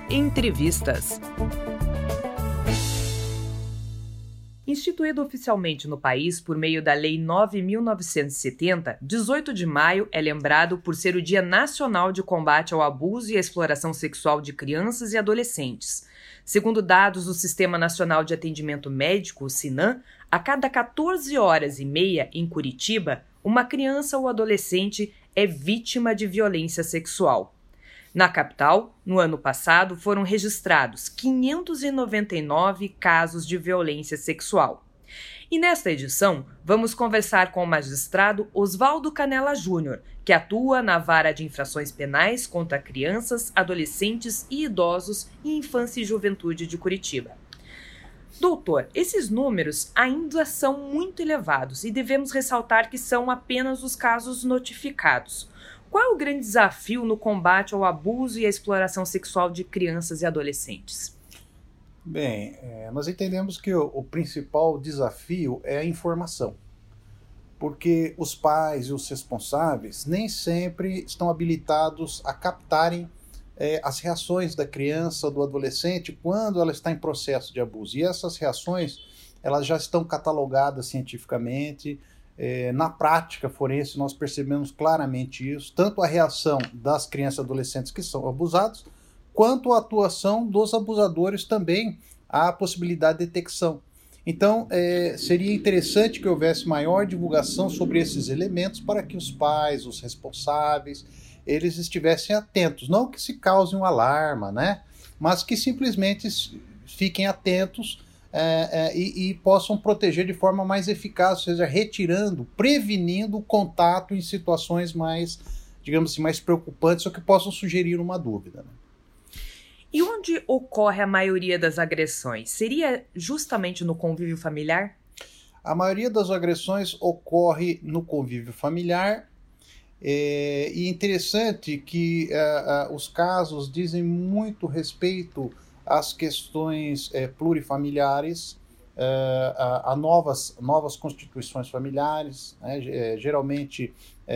Entrevistas. Instituído oficialmente no país por meio da Lei 9.970, 18 de maio é lembrado por ser o Dia Nacional de Combate ao Abuso e à Exploração Sexual de Crianças e Adolescentes. Segundo dados do Sistema Nacional de Atendimento Médico, o SINAM, a cada 14 horas e meia em Curitiba, uma criança ou adolescente é vítima de violência sexual. Na capital, no ano passado, foram registrados 599 casos de violência sexual. E nesta edição, vamos conversar com o magistrado Oswaldo Canella Júnior, que atua na Vara de Infrações Penais contra crianças, adolescentes e idosos em infância e juventude de Curitiba. Doutor, esses números ainda são muito elevados e devemos ressaltar que são apenas os casos notificados. Qual é o grande desafio no combate ao abuso e à exploração sexual de crianças e adolescentes? Bem, nós entendemos que o principal desafio é a informação, porque os pais e os responsáveis nem sempre estão habilitados a captarem as reações da criança ou do adolescente quando ela está em processo de abuso. E essas reações, elas já estão catalogadas cientificamente. Na prática forense nós percebemos claramente isso, tanto a reação das crianças e adolescentes que são abusados, quanto a atuação dos abusadores também, a possibilidade de detecção. Então, seria interessante que houvesse maior divulgação sobre esses elementos para que os pais, os responsáveis, eles estivessem atentos. Não que se cause um alarma, né? Mas que simplesmente fiquem atentos e possam proteger de forma mais eficaz, ou seja, retirando, prevenindo o contato em situações mais, digamos assim, mais preocupantes ou que possam sugerir uma dúvida, né? E onde ocorre a maioria das agressões? Seria justamente no convívio familiar? A maioria das agressões ocorre no convívio familiar. E interessante que os casos dizem muito respeito às questões plurifamiliares, a novas constituições familiares, né? Geralmente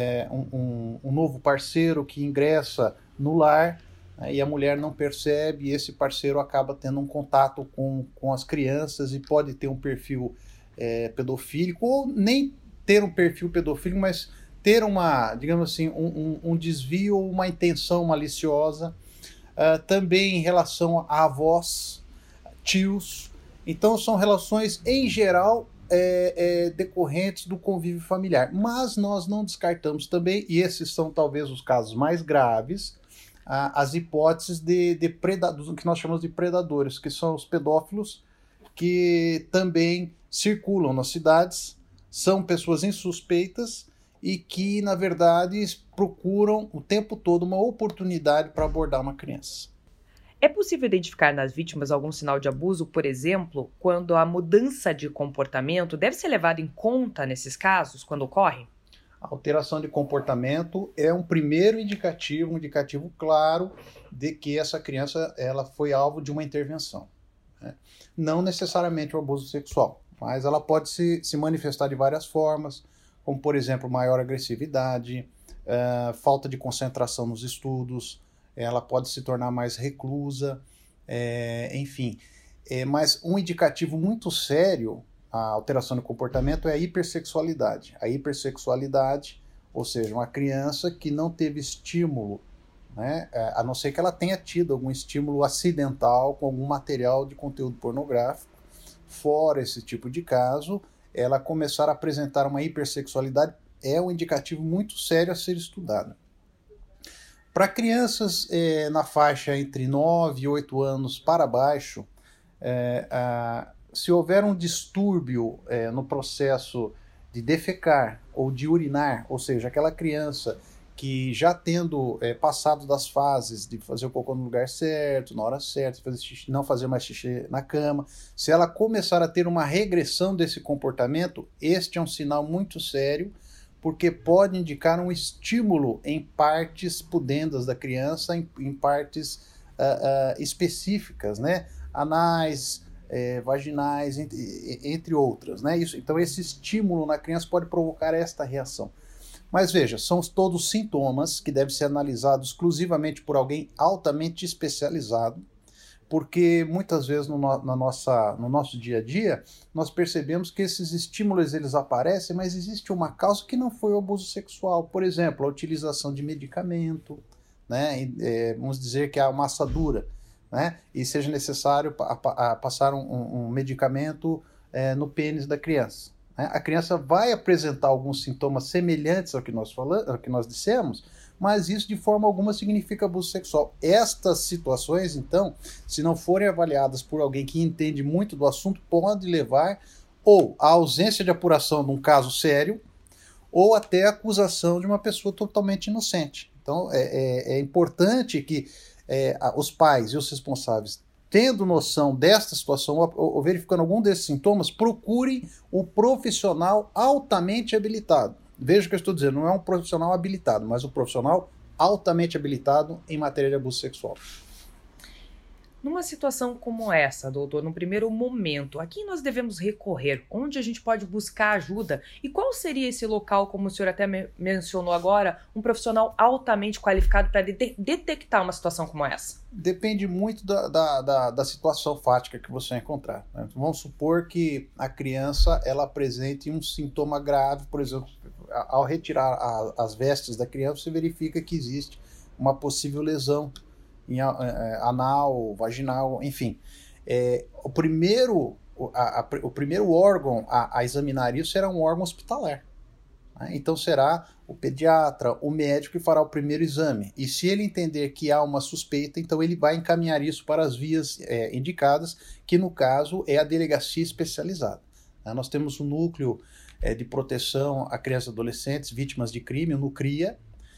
um novo parceiro que ingressa no lar, né? E a mulher não percebe, e esse parceiro acaba tendo um contato com as crianças e pode ter um perfil pedofílico, ou nem ter um perfil pedofílico, mas ter digamos assim, um desvio ou uma intenção maliciosa. Também em relação a avós, tios. Então são relações, em geral, decorrentes do convívio familiar. Mas nós não descartamos também, e esses são talvez os casos mais graves, as hipóteses de predadores, que nós chamamos de predadores, que são os pedófilos, que também circulam nas cidades, são pessoas insuspeitas e que, na verdade, procuram o tempo todo uma oportunidade para abordar uma criança. É possível identificar nas vítimas algum sinal de abuso, por exemplo, quando a mudança de comportamento deve ser levada em conta nesses casos, quando ocorre? A alteração de comportamento é um primeiro indicativo, um indicativo claro de que essa criança ela foi alvo de uma intervenção, né? Não necessariamente o abuso sexual, mas ela pode se manifestar de várias formas, como, por exemplo, maior agressividade, falta de concentração nos estudos, ela pode se tornar mais reclusa, enfim. Mas um indicativo muito sério, a alteração do comportamento, é a hipersexualidade. A hipersexualidade, ou seja, uma criança que não teve estímulo, né, a não ser que ela tenha tido algum estímulo acidental com algum material de conteúdo pornográfico. Fora esse tipo de caso, ela começar a apresentar uma hipersexualidade é um indicativo muito sério a ser estudado. Para crianças na faixa entre 9 e 8 anos para baixo, se houver um distúrbio no processo de defecar ou de urinar, ou seja, aquela criança que já tendo passado das fases de fazer o cocô no lugar certo, na hora certa, fazer xixi, não fazer mais xixi na cama, se ela começar a ter uma regressão desse comportamento, este é um sinal muito sério, porque pode indicar um estímulo em partes pudendas da criança, em partes específicas, né? Anais, vaginais, entre outras, né? Então esse estímulo na criança pode provocar esta reação. Mas veja, são todos sintomas que devem ser analisados exclusivamente por alguém altamente especializado, porque muitas vezes no nosso dia a dia, nós percebemos que esses estímulos eles aparecem, mas existe uma causa que não foi o abuso sexual. Por exemplo, a utilização de medicamento, né? Vamos dizer que há uma assadura, né? E seja necessário passar um medicamento no pênis da criança. Né? A criança vai apresentar alguns sintomas semelhantes ao que nós falamos, ao que nós dissemos, mas isso de forma alguma significa abuso sexual. Estas situações, então, se não forem avaliadas por alguém que entende muito do assunto, pode levar ou à ausência de apuração de um caso sério, ou até a acusação de uma pessoa totalmente inocente. Então, é importante que os pais e os responsáveis, tendo noção desta situação ou verificando algum desses sintomas, procurem um profissional altamente habilitado. Veja o que eu estou dizendo, não é um profissional habilitado, mas um profissional altamente habilitado em matéria de abuso sexual. Numa situação como essa, doutor, no primeiro momento, a quem nós devemos recorrer? Onde a gente pode buscar ajuda? E qual seria esse local, como o senhor até mencionou agora, um profissional altamente qualificado para detectar uma situação como essa? Depende muito da situação fática que você encontrar. Né? Vamos supor que a criança ela apresente um sintoma grave, por exemplo, ao retirar as vestes da criança, você verifica que existe uma possível lesão anal, vaginal, enfim. O primeiro órgão a examinar isso será um órgão hospitalar. Né? Então será o pediatra, o médico que fará o primeiro exame. E se ele entender que há uma suspeita, então ele vai encaminhar isso para as vias indicadas, que no caso é a delegacia especializada. Né? Nós temos um núcleo de proteção a crianças e adolescentes vítimas de crime, o NUCRIA,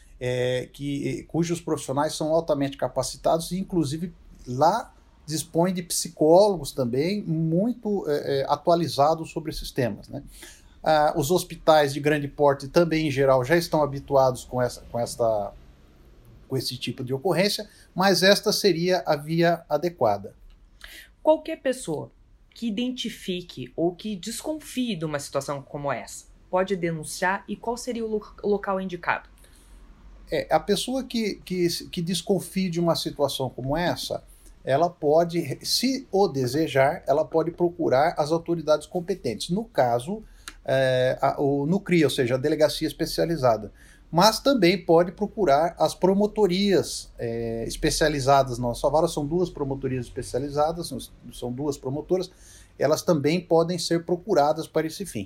cujos profissionais são altamente capacitados e, inclusive, lá dispõe de psicólogos também muito atualizados sobre esses temas. Né? Os hospitais de grande porte também, em geral, já estão habituados com esse tipo de ocorrência, mas esta seria a via adequada. Qualquer pessoa que identifique ou que desconfie de uma situação como essa pode denunciar, e qual seria o local indicado? A pessoa que desconfie de uma situação como essa, ela pode, se o desejar, ela pode procurar as autoridades competentes. No caso, o NUCRIA, ou seja, a delegacia especializada. Mas também pode procurar as promotorias especializadas na nossa vara. São 2 promotorias especializadas, são 2 promotoras. Elas também podem ser procuradas para esse fim.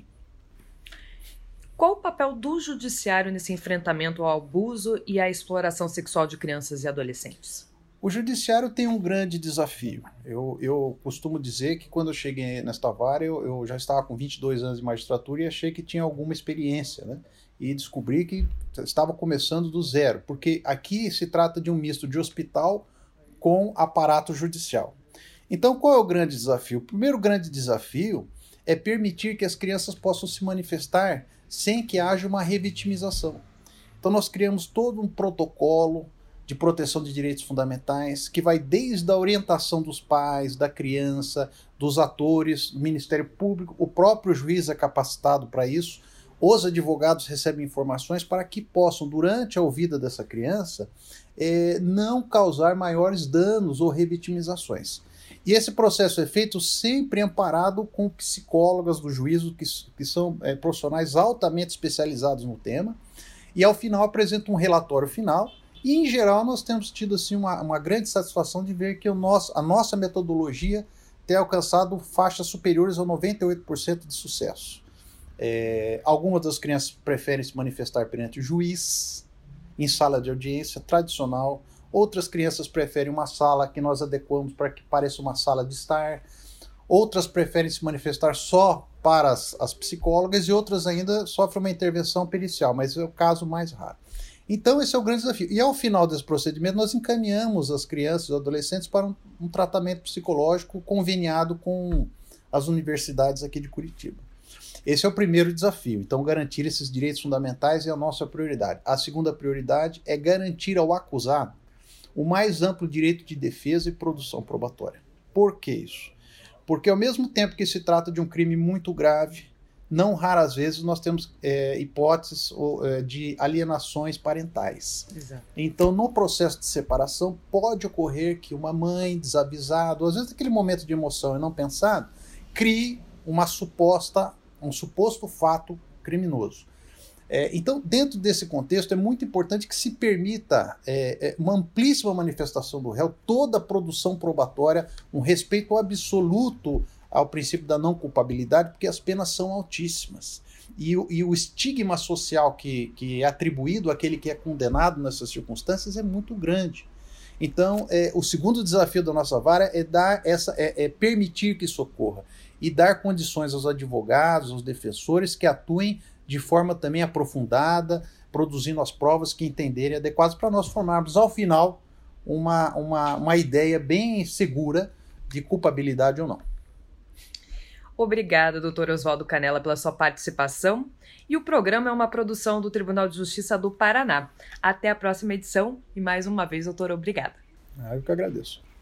Qual o papel do judiciário nesse enfrentamento ao abuso e à exploração sexual de crianças e adolescentes? O judiciário tem um grande desafio. Eu costumo dizer que quando eu cheguei nesta vara, eu já estava com 22 anos de magistratura e achei que tinha alguma experiência, né? E descobri que estava começando do zero, porque aqui se trata de um misto de hospital com aparato judicial. Então, qual é o grande desafio? O primeiro grande desafio é permitir que as crianças possam se manifestar sem que haja uma revitimização. Então nós criamos todo um protocolo de proteção de direitos fundamentais que vai desde a orientação dos pais, da criança, dos atores, do Ministério Público, o próprio juiz é capacitado para isso, os advogados recebem informações para que possam, durante a ouvida dessa criança, não causar maiores danos ou revitimizações. E esse processo é feito sempre amparado com psicólogas do juízo, que são profissionais altamente especializados no tema, e ao final apresentam um relatório final, e em geral nós temos tido assim, uma grande satisfação de ver que a nossa metodologia tem alcançado faixas superiores a 98% de sucesso. Algumas das crianças preferem se manifestar perante o juiz, em sala de audiência tradicional. Outras crianças preferem uma sala que nós adequamos para que pareça uma sala de estar. Outras preferem se manifestar só para as psicólogas e outras ainda sofrem uma intervenção pericial, mas é o caso mais raro. Então esse é o grande desafio. E ao final desse procedimento nós encaminhamos as crianças e os adolescentes para um tratamento psicológico conveniado com as universidades aqui de Curitiba. Esse é o primeiro desafio. Então garantir esses direitos fundamentais é a nossa prioridade. A segunda prioridade é garantir ao acusado o mais amplo direito de defesa e produção probatória. Por que isso? Porque ao mesmo tempo que se trata de um crime muito grave, não raras vezes nós temos hipóteses de alienações parentais. Exato. Então, no processo de separação, pode ocorrer que uma mãe desavisada, ou às vezes aquele momento de emoção e não pensado, crie um suposto fato criminoso. Então, dentro desse contexto, é muito importante que se permita uma amplíssima manifestação do réu, toda a produção probatória, um respeito absoluto ao princípio da não culpabilidade, porque as penas são altíssimas. E o estigma social que é atribuído àquele que é condenado nessas circunstâncias é muito grande. Então, o segundo desafio da nossa vara é permitir que isso ocorra e dar condições aos advogados, aos defensores que atuem de forma também aprofundada, produzindo as provas que entenderem adequadas para nós formarmos, ao final, uma ideia bem segura de culpabilidade ou não. Obrigada, doutor Oswaldo Canella, pela sua participação. E o programa é uma produção do Tribunal de Justiça do Paraná. Até a próxima edição e, mais uma vez, doutor, obrigada. Eu que agradeço.